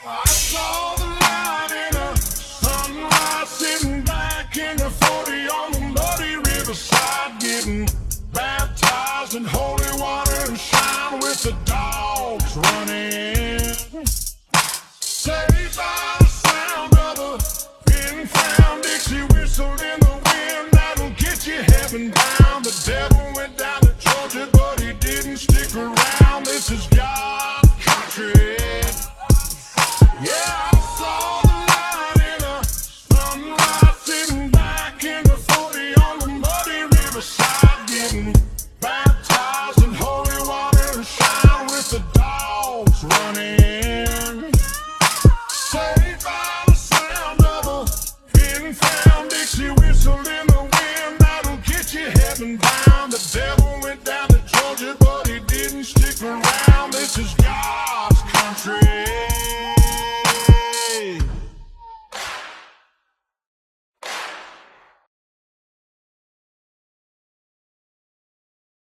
I saw the light in a sunrise, sitting back in the 40 on the muddy riverside, getting baptized in holy water and shine with the dogs running. Saved by the sound of a pin-found Dixie whistle in the wind that'll get you heaven bound. The devil went down to Georgia, but he didn't stick around. This is God's country. Yeah, I saw the light in a sunrise, sitting back in the 40 on the muddy riverside, getting baptized in holy water and shine with the dogs running. Saved by the sound of a pin-found Dixie whistle in the wind that'll get you heaven bound. The devil went down to Georgia, but he didn't stick around. This is